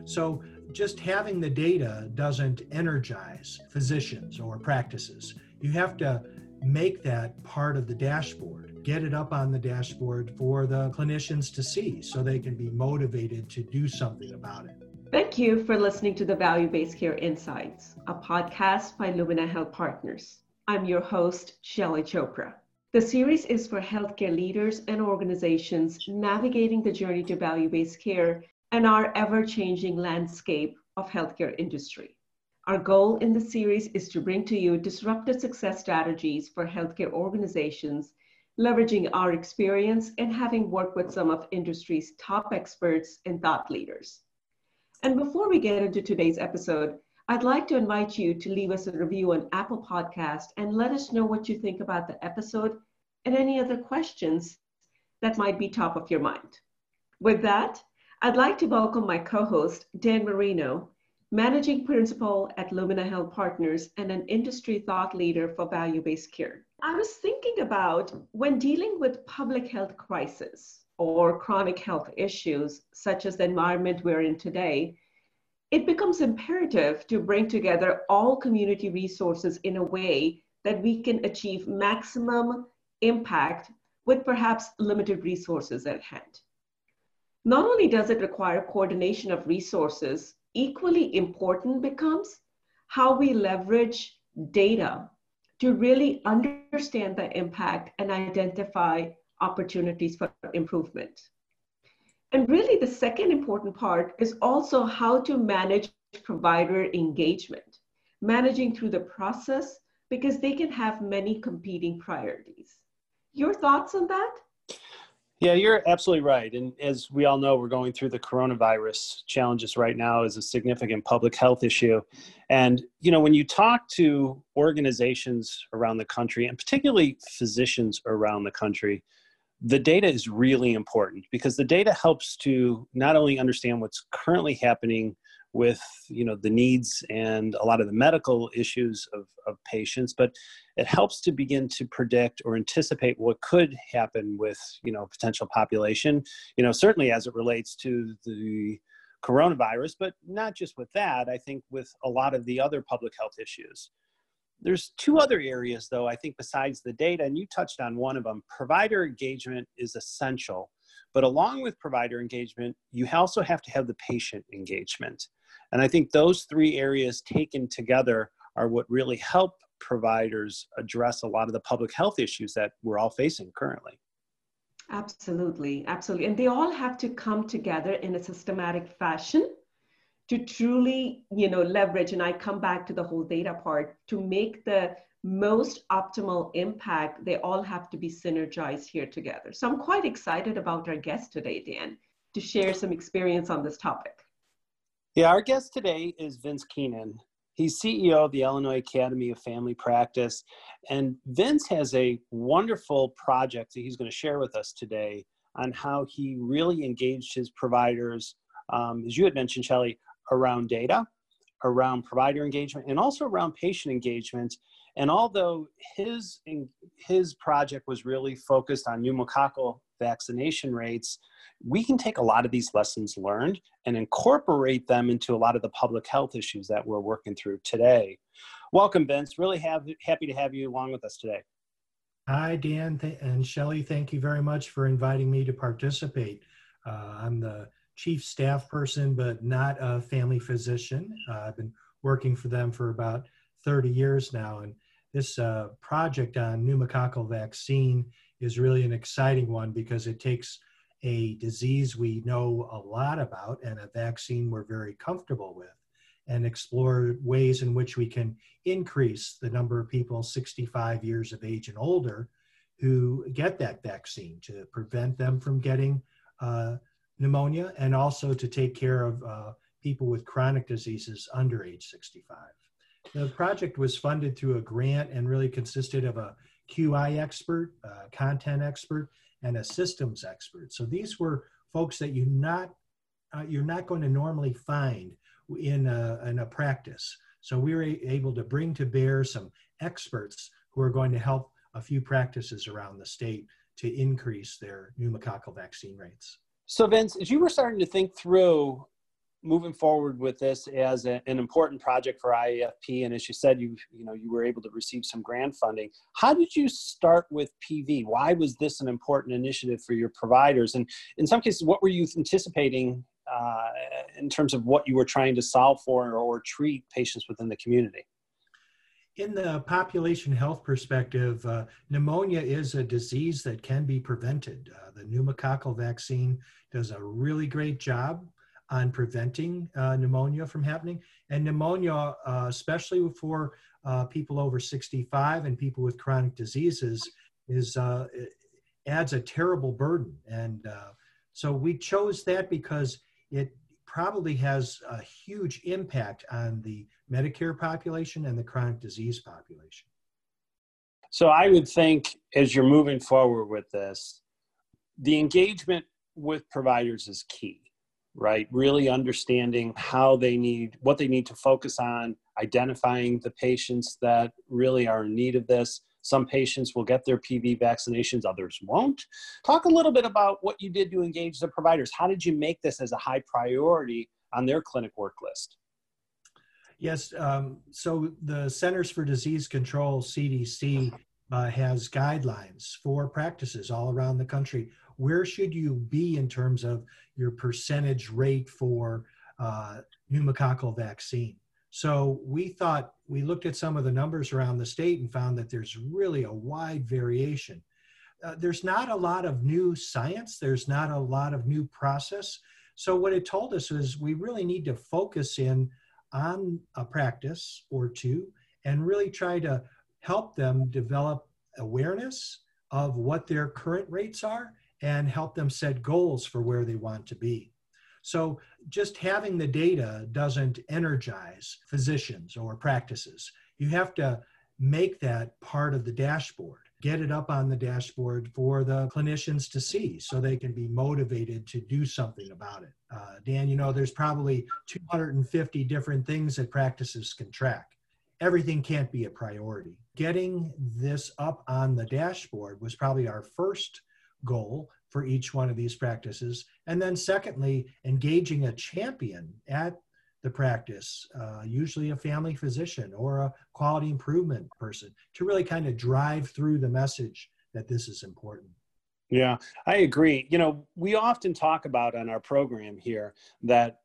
So just having the data doesn't energize physicians or practices. You have to make that part of the dashboard, get it up on the dashboard for the clinicians to see so they can be motivated to do something about it. Thank you for listening to the Value-Based Care Insights, a podcast by Lumina Health Partners. I'm your host, Shelly Chopra. The series is for healthcare leaders and organizations navigating the journey to value-based care and our ever-changing landscape of healthcare industry. Our goal in the series is to bring to you disruptive success strategies for healthcare organizations, leveraging our experience and having worked with some of industry's top experts and thought leaders. And before we get into today's episode, I'd like to invite you to leave us a review on Apple Podcast and let us know what you think about the episode and any other questions that might be top of your mind. With that, I'd like to welcome my co-host, Dan Marino, Managing Principal at Lumina Health Partners and an industry thought leader for value-based care. I was thinking about when dealing with public health crisis or chronic health issues, such as the environment we're in today, it becomes imperative to bring together all community resources in a way that we can achieve maximum impact with perhaps limited resources at hand. Not only does it require coordination of resources, equally important becomes how we leverage data to really understand the impact and identify opportunities for improvement. And really the second important part is also how to manage provider engagement, managing through the process because they can have many competing priorities. Your thoughts on that? Yeah, you're absolutely right. And as we all know, we're going through the coronavirus challenges right now as a significant public health issue. And, when you talk to organizations around the country, and particularly physicians around the country, the data is really important because the data helps to not only understand what's currently happening with the needs and a lot of the medical issues of patients, but it helps to begin to predict or anticipate what could happen with potential population, certainly as it relates to the coronavirus, but not just with that. I think with a lot of the other public health issues. There's two other areas, though, I think, besides the data, and you touched on one of them. Provider engagement is essential, but along with provider engagement, you also have to have the patient engagement. And I think those three areas taken together are what really help providers address a lot of the public health issues that we're all facing currently. Absolutely, absolutely. And they all have to come together in a systematic fashion to truly, leverage, and I come back to the whole data part, to make the most optimal impact, they all have to be synergized here together. So I'm quite excited about our guest today, Dan, to share some experience on this topic. Yeah, our guest today is Vince Keenan. He's CEO of the Illinois Academy of Family Practice. And Vince has a wonderful project that he's going to share with us today on how he really engaged his providers, as you had mentioned, Shelley, around data, around provider engagement, and also around patient engagement. And although his project was really focused on pneumococcal vaccination rates, we can take a lot of these lessons learned and incorporate them into a lot of the public health issues that we're working through today. Welcome, Vince. Really happy to have you along with us today. Hi, Dan and Shelley. Thank you very much for inviting me to participate. I'm the chief staff person, but not a family physician. I've been working for them for about 30 years now. And this project on pneumococcal vaccine is really an exciting one because it takes a disease we know a lot about and a vaccine we're very comfortable with and explore ways in which we can increase the number of people 65 years of age and older who get that vaccine to prevent them from getting pneumonia and also to take care of people with chronic diseases under age 65. The project was funded through a grant and really consisted of a QI expert, a content expert, and a systems expert. So these were folks that you're not going to normally find in a practice. So we were able to bring to bear some experts who are going to help a few practices around the state to increase their pneumococcal vaccine rates. So Vince, as you were starting to think through moving forward with this as an important project for IAFP, and as you said, you were able to receive some grant funding. How did you start with PV? Why was this an important initiative for your providers? And in some cases, what were you anticipating in terms of what you were trying to solve for or treat patients within the community? In the population health perspective, pneumonia is a disease that can be prevented. The pneumococcal vaccine does a really great job on preventing pneumonia from happening. And pneumonia, especially for people over 65 and people with chronic diseases, it adds a terrible burden. And so we chose that because it probably has a huge impact on the Medicare population and the chronic disease population. So I would think as you're moving forward with this, the engagement with providers is key, right? Really understanding what they need to focus on, identifying the patients that really are in need of this. Some patients will get their PV vaccinations, others won't. Talk a little bit about what you did to engage the providers. How did you make this as a high priority on their clinic work list? Yes, so the Centers for Disease Control, CDC, has guidelines for practices all around the country. Where should you be in terms of your percentage rate for pneumococcal vaccine? So we looked at some of the numbers around the state and found that there's really a wide variation. There's not a lot of new science. There's not a lot of new process. So what it told us is we really need to focus in on a practice or two and really try to help them develop awareness of what their current rates are and help them set goals for where they want to be. So just having the data doesn't energize physicians or practices. You have to make that part of the dashboard, get it up on the dashboard for the clinicians to see so they can be motivated to do something about it. Dan, there's probably 250 different things that practices can track. Everything can't be a priority. Getting this up on the dashboard was probably our first goal for each one of these practices. And then secondly, engaging a champion at the practice, usually a family physician or a quality improvement person, to really kind of drive through the message that this is important. Yeah, I agree. We often talk about on our program here that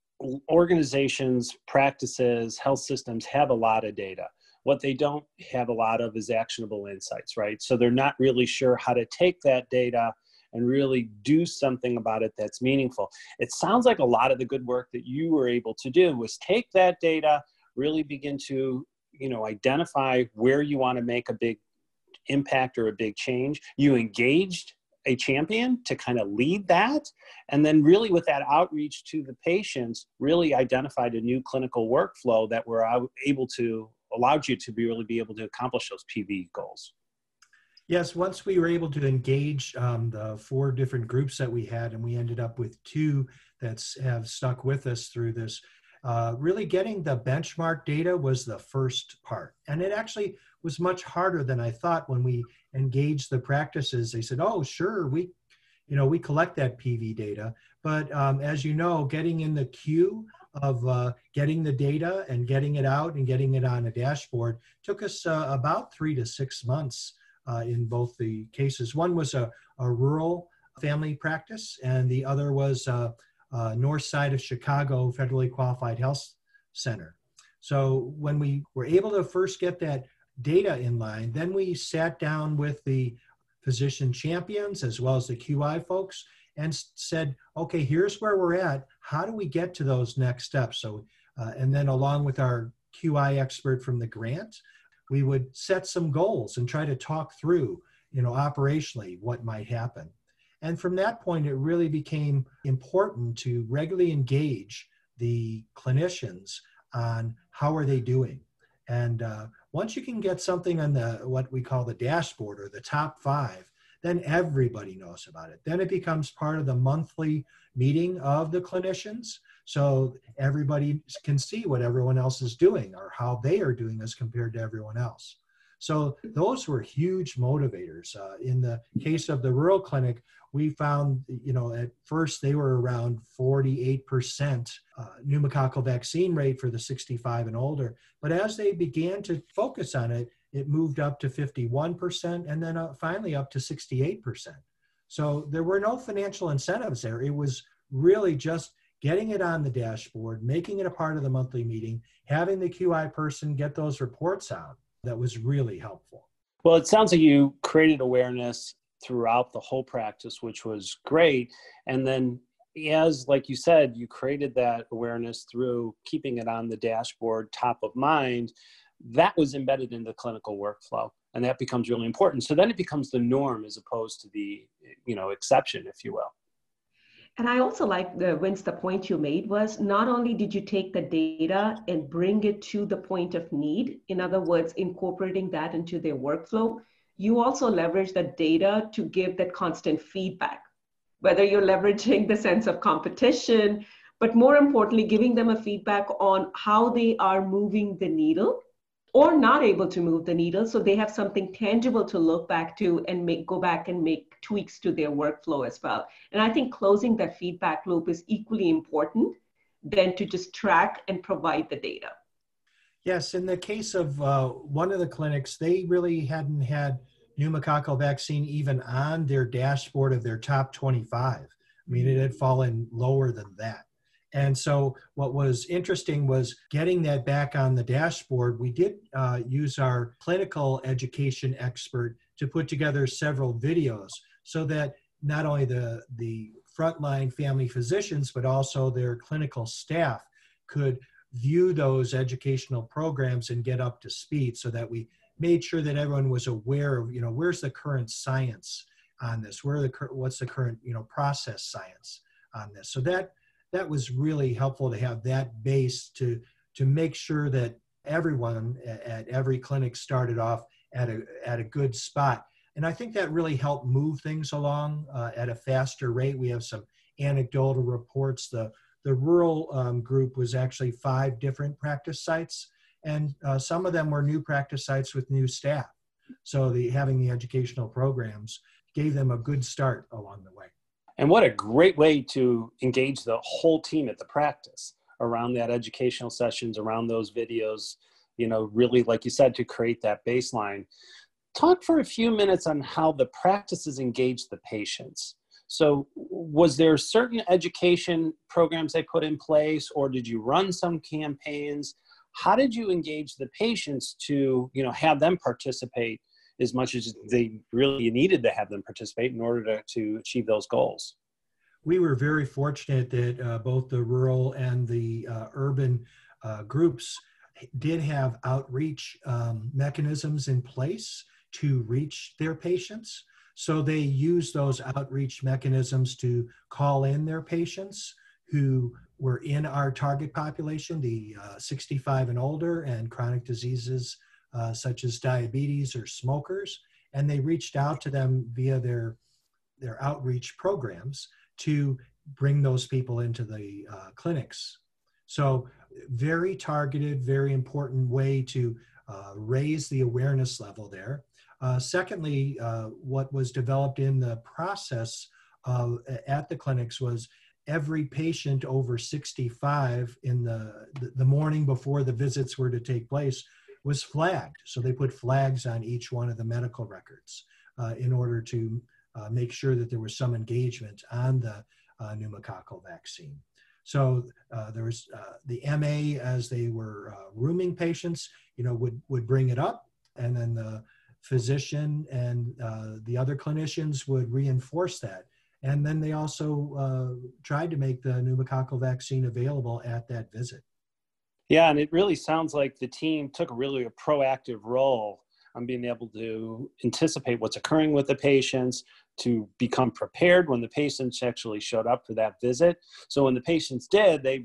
organizations, practices, health systems have a lot of data. What they don't have a lot of is actionable insights, right? So they're not really sure how to take that data and really do something about it that's meaningful. It sounds like a lot of the good work that you were able to do was take that data, really begin to, identify where you want to make a big impact or a big change. You engaged a champion to kind of lead that. And then really with that outreach to the patients, really identified a new clinical workflow that allowed you to really be able to accomplish those PV goals. Yes, once we were able to engage the 4 different groups that we had, and we ended up with 2 that have stuck with us through this, really getting the benchmark data was the first part. And it actually was much harder than I thought when we engaged the practices. They said, oh, sure, we collect that PV data. But as you know, getting in the queue of getting the data and getting it out and getting it on a dashboard took us about 3 to 6 months. In both the cases. One was a rural family practice, and the other was north side of Chicago Federally Qualified Health Center. So when we were able to first get that data in line, then we sat down with the physician champions as well as the QI folks and said, okay, here's where we're at. How do we get to those next steps? So, and then along with our QI expert from the grant, we would set some goals and try to talk through, operationally what might happen. And from that point, it really became important to regularly engage the clinicians on how are they doing. And once you can get something on what we call the dashboard or the top 5, then everybody knows about it. Then it becomes part of the monthly meeting of the clinicians. So everybody can see what everyone else is doing or how they are doing as compared to everyone else. So those were huge motivators. In the case of the rural clinic, we found, at first they were around 48% pneumococcal vaccine rate for the 65 and older. But as they began to focus on it, it moved up to 51% and then finally up to 68%. So there were no financial incentives there. It was really just getting it on the dashboard, making it a part of the monthly meeting, having the QI person get those reports out. That was really helpful. Well, it sounds like you created awareness throughout the whole practice, which was great. And then like you said, you created that awareness through keeping it on the dashboard, top of mind. That was embedded in the clinical workflow, and that becomes really important. So then it becomes the norm as opposed to the, exception, if you will. And I also like Vince, the point you made was not only did you take the data and bring it to the point of need, in other words, incorporating that into their workflow, you also leverage the data to give that constant feedback, whether you're leveraging the sense of competition, but more importantly, giving them a feedback on how they are moving the needle or not able to move the needle, so they have something tangible to look back to and go back and make tweaks to their workflow as well. And I think closing that feedback loop is equally important than to just track and provide the data. Yes, in the case of one of the clinics, they really hadn't had pneumococcal vaccine even on their dashboard of their top 25. I mean, it had fallen lower than that. And so what was interesting was getting that back on the dashboard. We did use our clinical education expert to put together several videos so that not only the frontline family physicians, but also their clinical staff could view those educational programs and get up to speed, so that we made sure that everyone was aware of, where's the current science on this? What's the current, process science on this? So that was really helpful to have that base to make sure that everyone at every clinic started off at a good spot. And I think that really helped move things along at a faster rate. We have some anecdotal reports. The rural group was actually 5 different practice sites, and some of them were new practice sites with new staff. So having the educational programs gave them a good start along the way. And what a great way to engage the whole team at the practice around that educational sessions, around those videos, really, like you said, to create that baseline. Talk for a few minutes on how the practices engage the patients. So was there certain education programs they put in place, or did you run some campaigns? How did you engage the patients to, have them participate as much as they really needed to have them participate in order to achieve those goals? We were very fortunate that both the rural and the urban groups did have outreach mechanisms in place to reach their patients. So they used those outreach mechanisms to call in their patients who were in our target population, the 65 and older and chronic diseases such as diabetes or smokers, and they reached out to them via their outreach programs to bring those people into the clinics. So very targeted, very important way to raise the awareness level there. Secondly, what was developed in the process at the clinics was every patient over 65 in the morning before the visits were to take place was flagged. So they put flags on each one of the medical records in order to make sure that there was some engagement on the pneumococcal vaccine. So there was the MA, as they were rooming patients, would bring it up, and then the physician and the other clinicians would reinforce that. And then they also tried to make the pneumococcal vaccine available at that visit. Yeah, and it really sounds like the team took really a proactive role on being able to anticipate what's occurring with the patients, to become prepared when the patients actually showed up for that visit. So when the patients did, they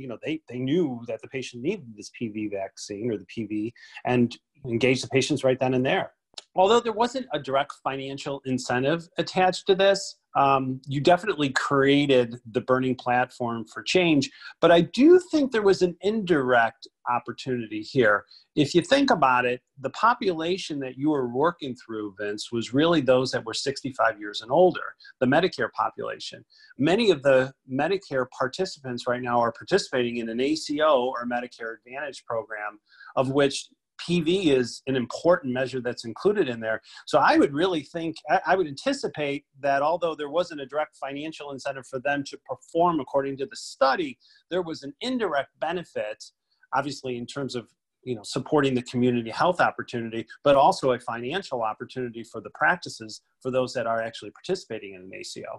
knew that the patient needed this PV vaccine or the PV, and engaged the patients right then and there. although there wasn't a direct financial incentive attached to this, you definitely created the Burning Platform for Change. But I do think there was an indirect opportunity here. If you think about it, the population that you were working through, Vince, was really those that were 65 years and older, the Medicare population. Many of the Medicare participants right now are participating in an ACO or Medicare Advantage program, of which PV is an important measure that's included in there. So I would really think, I would anticipate that although there wasn't a direct financial incentive for them to perform according to the study, there was an indirect benefit, obviously in terms of supporting the community health opportunity, but also a financial opportunity for the practices for those that are actually participating in an ACO.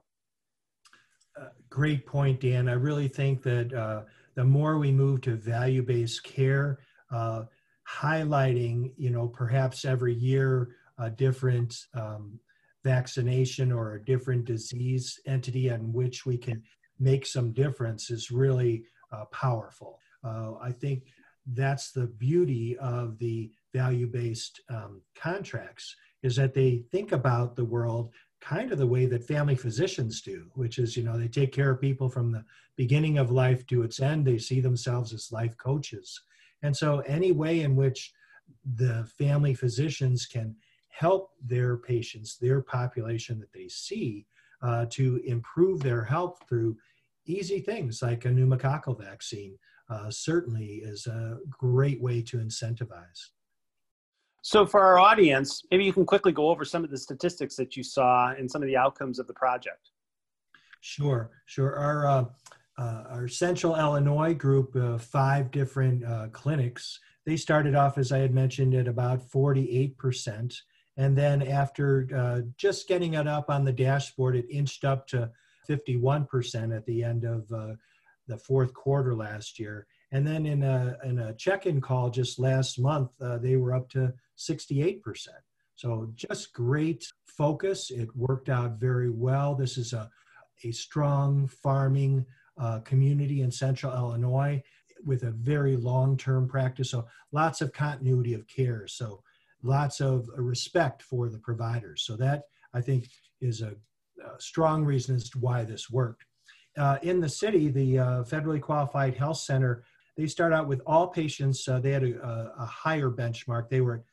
Great point, Dan. I really think that the more we move to value-based care, highlighting, perhaps every year a different vaccination or a different disease entity in which we can make some difference is really powerful. I think that's the beauty of the value-based contracts, is that they think about the world kind of the way that family physicians do, which is, they take care of people from the beginning of life to its end. They see themselves as life coaches. And so any way in which the family physicians can help their patients, their population that they see, to improve their health through easy things like a pneumococcal vaccine, certainly is a great way to incentivize. So for our audience, maybe you can quickly go over some of the statistics that you saw and some of the outcomes of the project. Sure. Our Central Illinois group of 5 different clinics, they started off, as I had mentioned, at about 48%. And then after just getting it up on the dashboard, it inched up to 51% at the end of the fourth quarter last year. And then in a check-in call just last month, they were up to 68%. So just great focus. It worked out very well. This is a strong farming community in Central Illinois with a very long-term practice. So lots of continuity of care. So lots of respect for the providers. So that, I think, is a strong reason as to why this worked. In the city, the Federally Qualified Health Center, they start out with all patients. They had a higher benchmark. They were at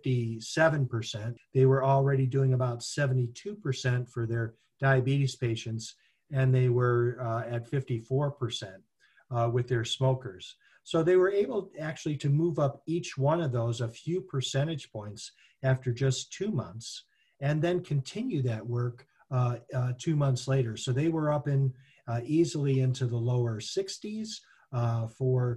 57%. They were already doing about 72% for their diabetes patients, and they were at 54% with their smokers. So they were able actually to move up each one of those a few percentage points after just 2 months, and then continue that work 2 months later. So they were up in easily into the lower 60s for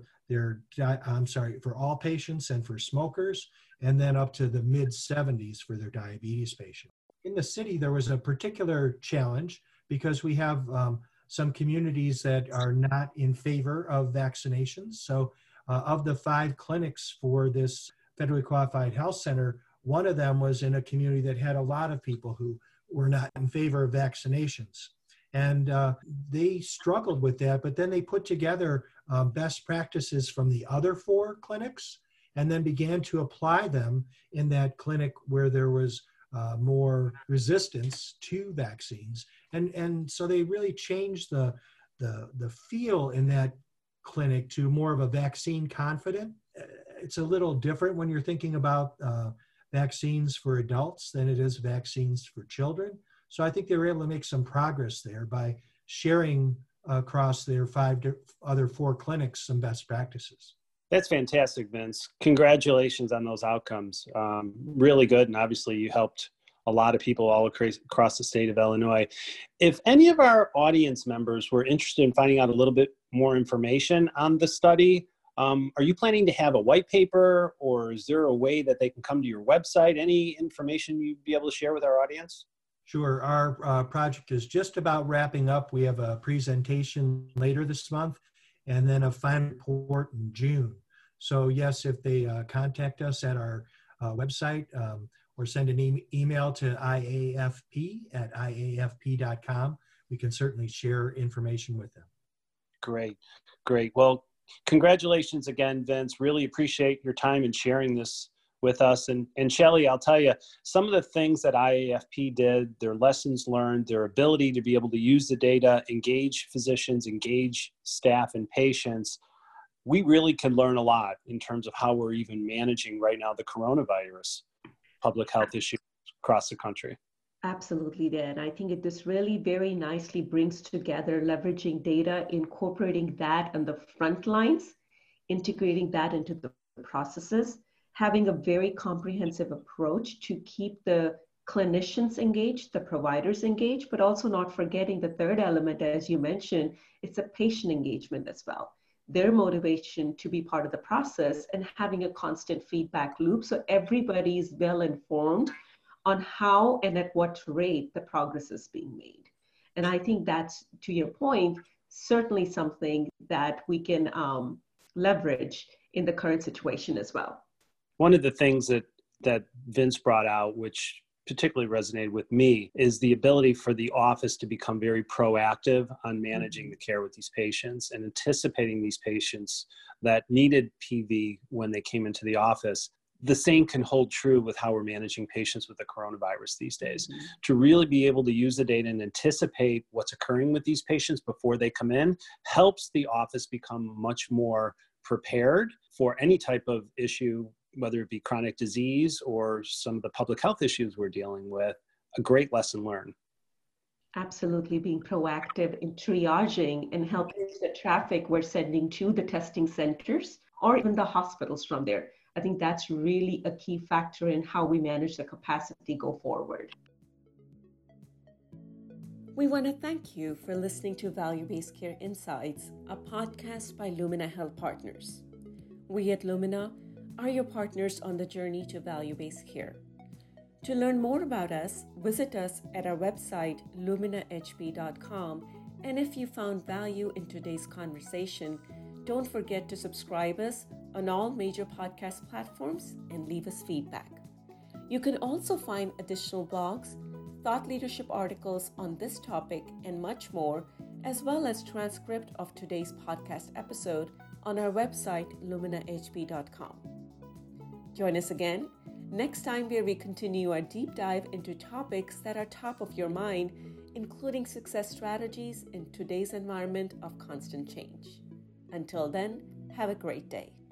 all patients and for smokers, and then up to the mid 70s for their diabetes patients. In the city, there was a particular challenge because we have some communities that are not in favor of vaccinations. So of the 5 clinics for this Federally Qualified Health Center, one of them was in a community that had a lot of people who were not in favor of vaccinations. And they struggled with that, but then they put together best practices from the other 4 clinics and then began to apply them in that clinic where there was more resistance to vaccines. And so they really changed the feel in that clinic to more of a vaccine confident. It's a little different when you're thinking about vaccines for adults than it is vaccines for children. So I think they were able to make some progress there by sharing across their 5 other 4 clinics some best practices. That's fantastic, Vince. Congratulations on those outcomes. Really good. And obviously you helped a lot of people all across the state of Illinois. If any of our audience members were interested in finding out a little bit more information on the study, are you planning to have a white paper, or is there a way that they can come to your website? Any information you'd be able to share with our audience? Sure. Our project is just about wrapping up. We have a presentation later this month and then a final report in June. So yes, if they contact us at our website or send an email to iafp@iafp.com, we can certainly share information with them. Great. Well, congratulations again, Vince. Really appreciate your time in sharing this with us. And Shelley, I'll tell you, some of the things that IAFP did, their lessons learned, their ability to be able to use the data, engage physicians, engage staff and patients, we really can learn a lot in terms of how we're even managing right now the coronavirus public health issue across the country. Absolutely, Dan. I think this really very nicely brings together leveraging data, incorporating that on the front lines, integrating that into the processes, having a very comprehensive approach to keep the clinicians engaged, the providers engaged, but also not forgetting the third element, as you mentioned, it's a patient engagement as well. Their motivation to be part of the process and having a constant feedback loop so everybody is well informed on how and at what rate the progress is being made. And I think that's, to your point, certainly something that we can leverage in the current situation as well. One of the things that Vince brought out, which particularly resonated with me, is the ability for the office to become very proactive on managing the care with these patients and anticipating these patients that needed PV when they came into the office. The same can hold true with how we're managing patients with the coronavirus these days. To really be able to use the data and anticipate what's occurring with these patients before they come in helps the office become much more prepared for any type of issue, whether it be chronic disease or some of the public health issues we're dealing with. A great lesson learned. Absolutely, being proactive in triaging and helping the traffic we're sending to the testing centers or even the hospitals from there. I think that's really a key factor in how we manage the capacity go forward. We want to thank you for listening to Value-Based Care Insights, a podcast by Lumina Health Partners. We at Lumina are your partners on the journey to value-based care. To learn more about us, visit us at our website, luminahb.com. And if you found value in today's conversation, don't forget to subscribe us on all major podcast platforms and leave us feedback. You can also find additional blogs, thought leadership articles on this topic, and much more, as well as transcript of today's podcast episode on our website, luminahb.com. Join us again next time where we continue our deep dive into topics that are top of your mind, including success strategies in today's environment of constant change. Until then, have a great day.